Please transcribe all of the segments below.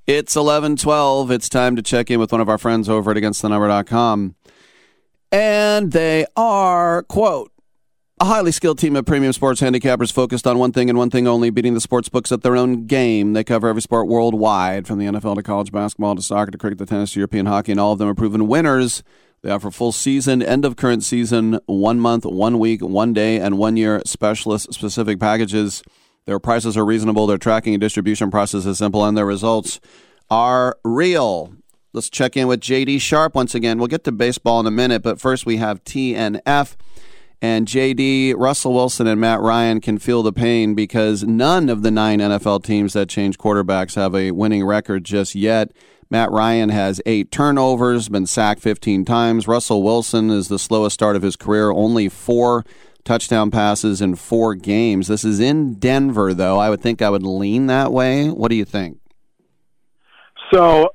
It's 11:12. It's time to check in with one of our friends over at AgainstTheNumber.com. And they are, quote, a highly skilled team of premium sports handicappers focused on one thing and one thing only, beating the sports books at their own game. They cover every sport worldwide, from the NFL to college basketball to soccer to cricket to tennis to European hockey, and all of them are proven winners. They offer full season, end of current season, 1 month, 1 week, 1 day, and 1 year specialist-specific packages. Their prices are reasonable, their tracking and distribution process is simple, and their results are real. Let's check in with J.D. Sharp once again. We'll get to baseball in a minute, but first we have TNF. And J.D., Russell Wilson and Matt Ryan can feel the pain because none of the 9 NFL teams that change quarterbacks have a winning record just yet. Matt Ryan has 8 turnovers, been sacked 15 times. Russell Wilson is the slowest start of his career, only 4 touchdown passes in 4 games. This is in Denver, though. I would think I would lean that way. What do you think? So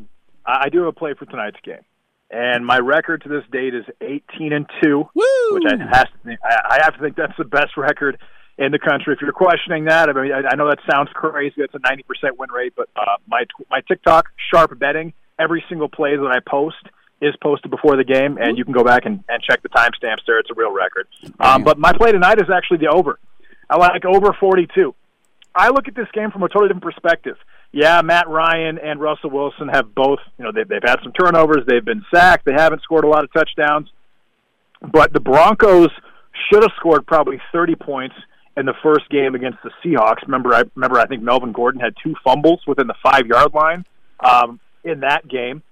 I do have a play for tonight's game, and my record to this date is 18-2, which I have to think that's the best record in the country. If you're questioning that, I mean, I know that sounds crazy. That's a 90% win rate, but my TikTok, Sharp Betting, every single play that I post is posted before the game, and you can go back and check the timestamps there. It's a real record. But my play tonight is actually the over. I like over 42. I look at this game from a totally different perspective. Yeah, Matt Ryan and Russell Wilson have both, they've had some turnovers. They've been sacked. They haven't scored a lot of touchdowns. But the Broncos should have scored probably 30 points in the first game against the Seahawks. I think Melvin Gordon had 2 fumbles within the 5-yard line in that game.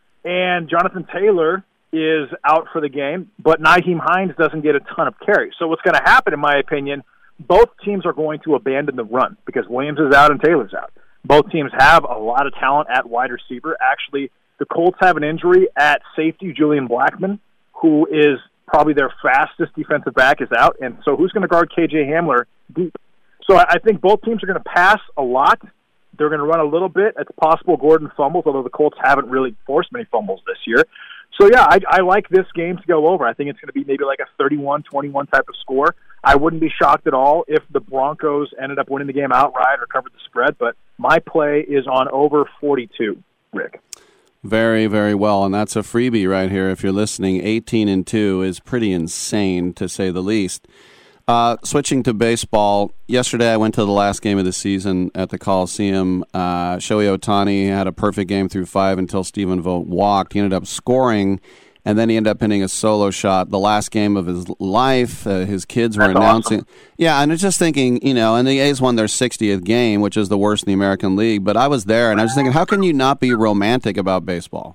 And Jonathan Taylor is out for the game, but Nyheim Hines doesn't get a ton of carries. So what's going to happen, in my opinion, both teams are going to abandon the run because Williams is out and Taylor's out. Both teams have a lot of talent at wide receiver. Actually, the Colts have an injury at safety. Julian Blackmon, who is probably their fastest defensive back, is out. And so who's going to guard KJ Hamler deep? So I think both teams are going to pass a lot. They're going to run a little bit. It's possible Gordon fumbles, although the Colts haven't really forced many fumbles this year. So, yeah, I like this game to go over. I think it's going to be maybe like a 31-21 type of score. I wouldn't be shocked at all if the Broncos ended up winning the game outright or covered the spread, but my play is on over 42, Rick. Very, very well, and that's a freebie right here. If you're listening, 18-2 is pretty insane, to say the least. Switching to baseball, yesterday I went to the last game of the season at the Coliseum. Shohei Ohtani had a perfect game through 5 until Stephen Vogt walked. He ended up scoring, and then he ended up hitting a solo shot. The last game of his life, his kids were announcing. Awesome. Yeah, and I was just thinking, and the A's won their 60th game, which is the worst in the American League. But I was there, and I was thinking, how can you not be romantic about baseball?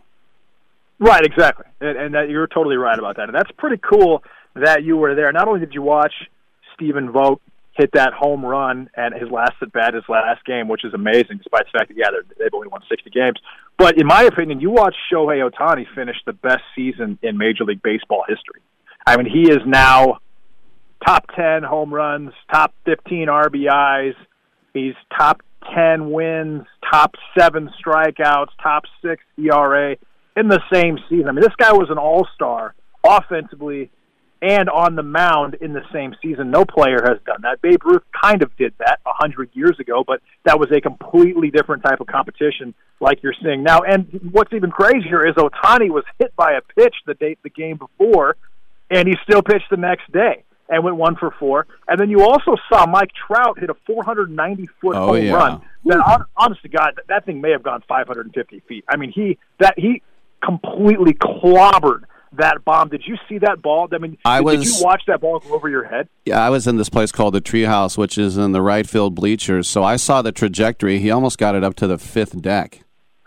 Right, exactly. And that, you're totally right about that. And that's pretty cool that you were there. Not only did you watch Stephen Vogt hit that home run at his last at-bat, his last game, which is amazing, despite the fact that, they've only won 60 games. But in my opinion, you watch Shohei Ohtani finish the best season in Major League Baseball history. I mean, he is now top 10 home runs, top 15 RBIs. He's top 10 wins, top 7 strikeouts, top 6 ERA in the same season. I mean, this guy was an all-star offensively and on the mound in the same season. No player has done that. Babe Ruth kind of did that 100 years ago, but that was a completely different type of competition like you're seeing now. And what's even crazier is Ohtani was hit by a pitch the game before, and he still pitched the next day and went 1 for 4. And then you also saw Mike Trout hit a 490-foot home run. That, honest to God, that thing may have gone 550 feet. I mean, he completely clobbered that bomb. Did you see that ball? I mean, did you watch that ball go over your head? Yeah, I was in this place called the Treehouse, which is in the right field bleachers. So I saw the trajectory. He almost got it up to the 5th deck.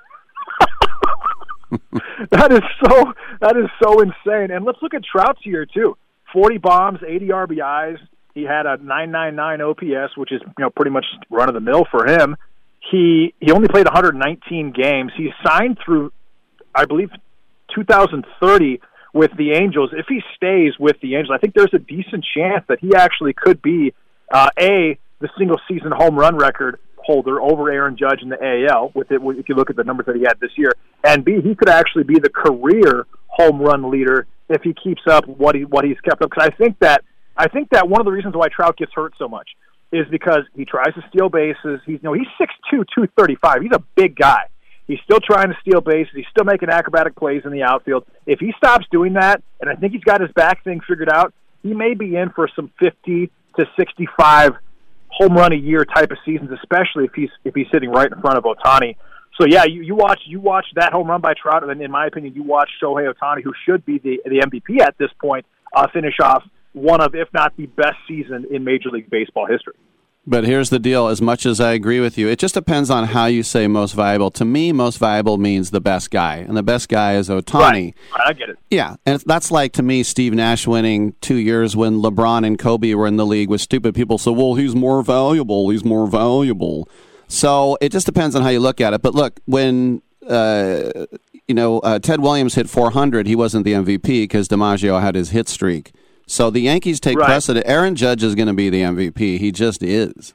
That is so insane. And let's look at Trout's year too. 40 bombs, 80 RBIs. He had a 999 OPS, which is pretty much run of the mill for him. He only played 119 games. He signed through, I believe, 2030 with the Angels. If he stays with the Angels, I think there's a decent chance that he actually could be the single-season home run record holder over Aaron Judge in the AL. If you look at the numbers that he had this year, and B, he could actually be the career home run leader if he keeps up what he's kept up. Because I think that one of the reasons why Trout gets hurt so much is because he tries to steal bases. He's 6'2", 235. He's a big guy. He's still trying to steal bases. He's still making acrobatic plays in the outfield. If he stops doing that, and I think he's got his back thing figured out, he may be in for some 50 to 65 home run a year type of seasons, especially if he's sitting right in front of Ohtani. So yeah, you watch that home run by Trout, and then in my opinion, you watch Shohei Ohtani, who should be the MVP at this point, finish off one of, if not the best season in Major League Baseball history. But here's the deal. As much as I agree with you, it just depends on how you say most valuable. To me, most valuable means the best guy, and the best guy is Ohtani. Right, I get it. Yeah, and that's like, to me, Steve Nash winning 2 years when LeBron and Kobe were in the league with stupid people. So, well, he's more valuable. He's more valuable. So it just depends on how you look at it. But look, when Ted Williams hit 400, he wasn't the MVP because DiMaggio had his hit streak. So the Yankees take precedent. Aaron Judge is going to be the MVP. He just is.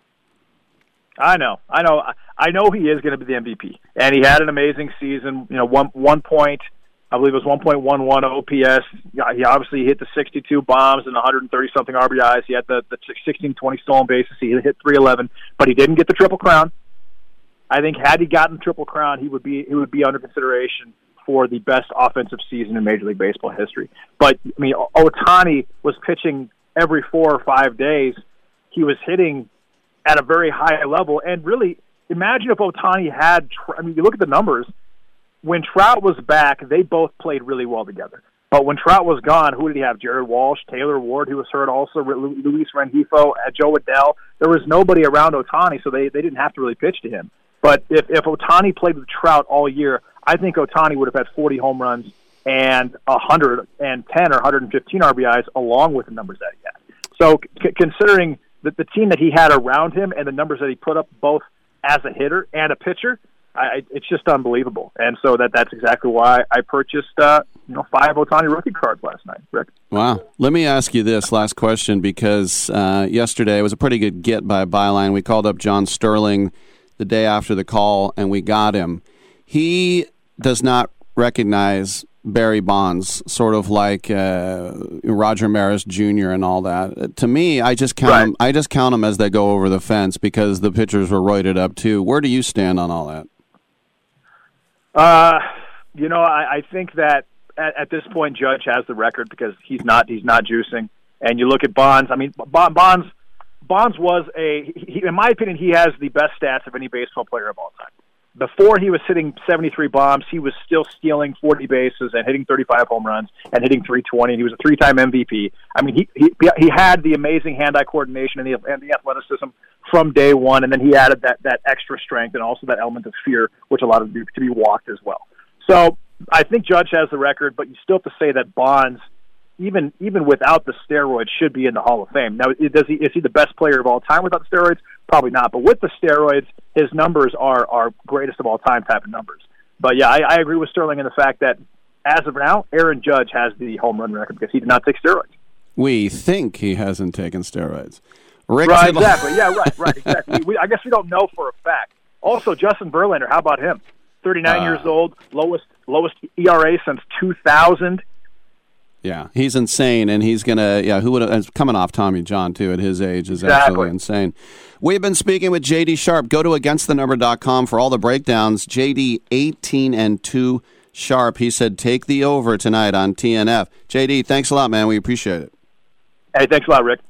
I know he is going to be the MVP. And he had an amazing season. One point, I believe it was 1.11 OPS. He obviously hit the 62 bombs and 130-something RBIs. He had the 16-20 stolen bases. He hit 311, but he didn't get the Triple Crown. I think had he gotten the Triple Crown, he would be under consideration for the best offensive season in Major League Baseball history. But, I mean, Ohtani was pitching every 4 or 5 days. He was hitting at a very high level. And really, imagine if Ohtani had – you look at the numbers. When Trout was back, they both played really well together. But when Trout was gone, who did he have? Jared Walsh, Taylor Ward, who was hurt also, Luis Rengifo, Joe Adell. There was nobody around Ohtani, so they didn't have to really pitch to him. But if Ohtani played with Trout all year, I think Ohtani would have had 40 home runs and 110 or 115 RBIs along with the numbers that he had. So considering the team that he had around him and the numbers that he put up both as a hitter and a pitcher, it's just unbelievable. And so that's exactly why I purchased 5 Ohtani rookie cards last night, Rick. Wow. Let me ask you this last question, because yesterday it was a pretty good get by Byline. We called up John Sterling the day after the call, and we got him. He does not recognize Barry Bonds, sort of like Roger Maris Jr. and all that. To me, I just count them. I just count them as they go over the fence because the pitchers were roided up too. Where do you stand on all that? I think that at this point, Judge has the record because he's not juicing. And you look at Bonds. I mean, Bonds was in my opinion, he has the best stats of any baseball player of all time. Before he was hitting 73 bombs, he was still stealing 40 bases and hitting 35 home runs and hitting 320. And he was a 3-time MVP. I mean, he had the amazing hand-eye coordination and the athleticism from day one, and then he added that extra strength and also that element of fear, which allowed him to be walked as well. So I think Judge has the record, but you still have to say that Bonds, even without the steroids, should be in the Hall of Fame. Now, is he the best player of all time without the steroids? Probably not. But with the steroids, his numbers are greatest of all time type of numbers. But yeah, I agree with Sterling in the fact that as of now, Aaron Judge has the home run record because he did not take steroids. We think he hasn't taken steroids. Rick right, exactly. Yeah, right, exactly. I guess we don't know for a fact. Also, Justin Verlander, how about him? 39 years old, lowest ERA since 2000. Yeah, he's insane, and he's gonna. Who would have coming off Tommy John too at his age is absolutely insane. We've been speaking with JD Sharp. Go to againstthenumber.com for all the breakdowns. JD 18-2 Sharp. He said take the over tonight on TNF. JD, thanks a lot, man. We appreciate it. Hey, thanks a lot, Rick.